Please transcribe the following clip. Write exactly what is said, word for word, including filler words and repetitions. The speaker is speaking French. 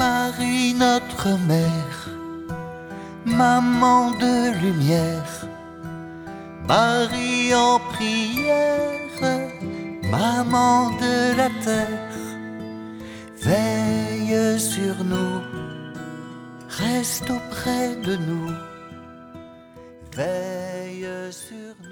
Marie notre mère, maman de lumière, Marie en prière, maman de la terre, veille sur nous, reste auprès de nous, veille sur nous.